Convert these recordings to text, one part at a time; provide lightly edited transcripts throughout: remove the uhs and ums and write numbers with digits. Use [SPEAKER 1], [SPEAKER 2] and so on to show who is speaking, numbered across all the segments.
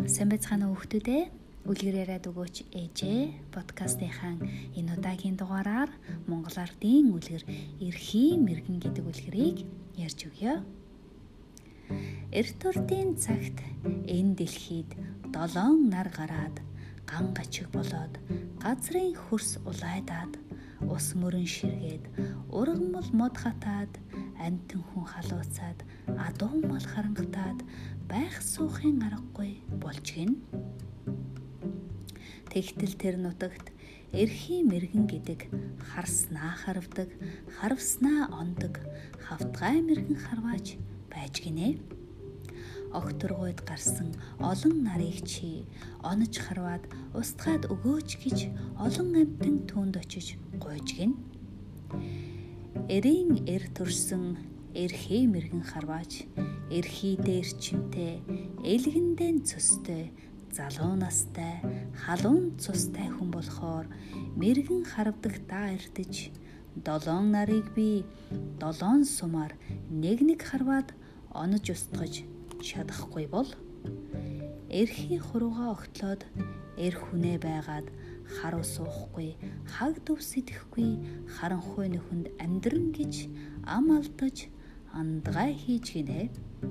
[SPEAKER 1] Сайн байцгаана уу хүүхдүүдээ? Үлгэр яриад өгөөч ээжээ подкастынхаа энэ удаагийн дугаараар Монгол Ардын үлгэр эрхийн мэргэн гэдэг үлгэрийг ярьж өгье. Эрт урдын цагт энэ дэлхийд 7 нар гараад ган гачиг болоод газрын хөрс улайдаад ус мөрөн ширгээд ургамал мод хатаад амтэн хүн халууцаад адуу мал харангатаад байх суухын аргагүй болж гин. Тэгтэл тэр нутагт эрхийн мэргэн гэдэг харснаа харвдаг, харвснаа ондог, хавтгай мэргэн харваач байж гинэ. Огторгойд гарсан олон нарыг чи онож харваад устгаад өгөөч гэж олон амтэн түүнд очиж гуйж гин. Эрийн эр төрсөн эрхий мэргэн харваач эрхий дээр чимтэй элгэндэн цөстэй залуу настай халуун цустай хүн болохоор мэргэн харвдаг даа эрдэж 7 нарыг би 7 сумаар нэг харваад онож устгаж чадахгүй бол эрхий хуруугаа огтлоод эр хүнээ байгаад харуу суухгүй хаг төв сэдэхгүй харанхуй нөхөнд амьдран гэж ам алдаж андгай хийж гинэ.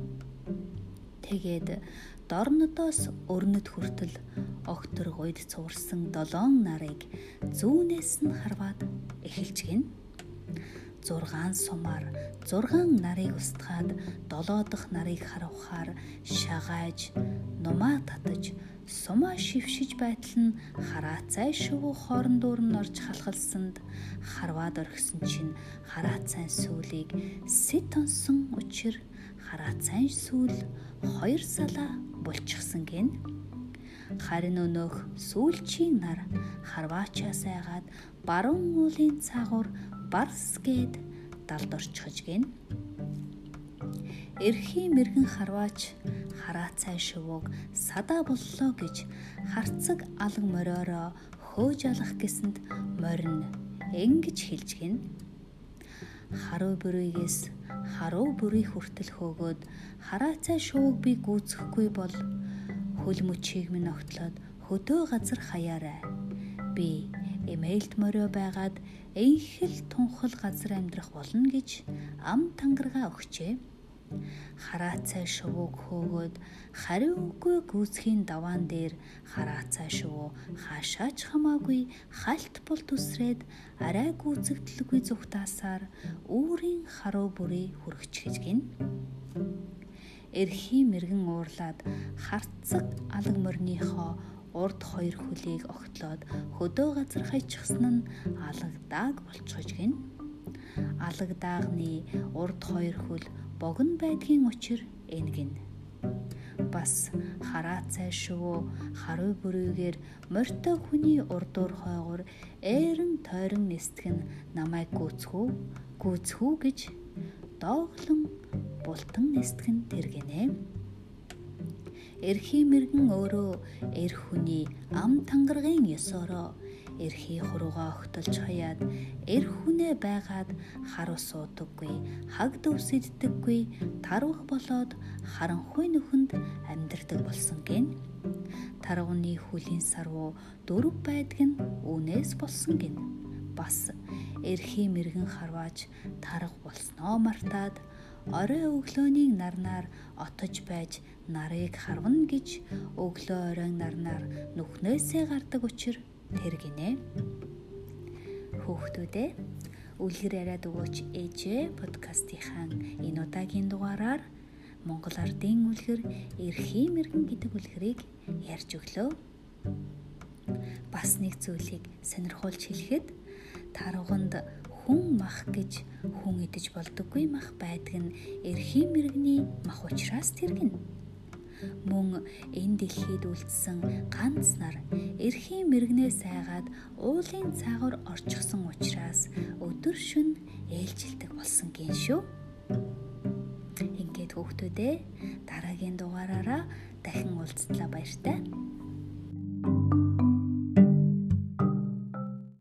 [SPEAKER 1] Тэгээд дорнодоос өрнөд хүртэл огторгойд цуурсан 7 нарыг зүүнээс нь харваад эхэлж гин. 6 сумаар 6 нарыг устгаад 7 дахь нарыг харавхаар шагааж нумаа татаж сумаа шившиж байтал нь хараацай шувуу хоорондоор нь орж халхалсанд харваад орхисон чинь хараацайн сүүлийг сэт онсон учир хараацайн сүүл 2 салаа булчихсан гин. Харин өнөөх сүүлчийн нар харваачаас айгаад баруун уулын цаагуур барс гээд далд орчихож гин. Эрхийн мэргэн харваач хараацай шувууг садаа боллоо гэж харцаг алга мориороо хөөж алах гэсэнд морин ингэж хэлж гин. Харуу бүрийгээс харуу бүрий хүртэл хөөгөөд хараацай шувууг би гүйцэхгүй бол хөл мөчийг минь огтлоод хөдөө газар хаяарай. Би эмээлт морио байгаад энхэл тунхал газар амьдрах болно гэж ам тангаргаа өгчээ. Хараацай шувууг хөөгөөд хариугүй гүйцхийн даваан дээр хараацай шувуу хаашаач хамаагүй хальт бол түсрээд арай гүйцэгдэлгүй зүгтаасаар үүрийн харуу бүрий хүрчихэж гин. Эрхийн мэргэн уурлаад харцаг алга морныхоо урд 2 хөлийг огтлоод хөдөө газар хайчихсан нь алгадаг болчихож гин. Алгадаагны урд 2 хөл богн байдгийн учир энэ гин. Бас хараацай шувуу харуу бүрийгээр морьтой хүний урдуур хойгоор эерэн тойрон нисдэг нь намайг гүйцхүү гэж дооглон бултан нисдэг нь тэр гинэ. Эрхийн мэргэн өөрөө эр хүний ам тангаргийн ёсороо эрхий хуруугаа огтолж хаяад эр хүнээ байгаад харуу суудаггүй хаг төв сэддэггүй тарвах болоод харанхуй нөхөнд амьдрдаг болсон гин. Тарваны хүлийн сарвуу 4 байдаг нь үүнээс болсон гин. Бас эрхийн мэргэн харваач тарга болсноо мартаад орой өглөөний нарнаар отож байж нарыг харвана гэж өглөө оройн нарнаар нүхнээсээ гардаг учир тэр гинэ. Хүүхдүүдээ үлгэр яриад өгөөч ээжээ подкастынхаа энэ удаагийн дугаараар Монгол Ардын үлгэр эрхийн мэргэн гэдэг үлгэрийг ярьж өглөө. Бас нэг зүйлийг сонирхуулж хэлэхэд тарганд хүн мах гэж хүн идэж болдоггүй мах байдаг нь эрхийн мэргэний мах учраас тэр гин. Мөн энэ дэлхийд үлдсэн ганц нар эрхийн мэргнээс айгаад уулын цаагуур орчихсон учраас өдөр шөнө ээлжилдэг болсон гин шүү. Ингээд хүүхдүүдээ дараагийн дугаараараа дахин уулзтлаа баяртай.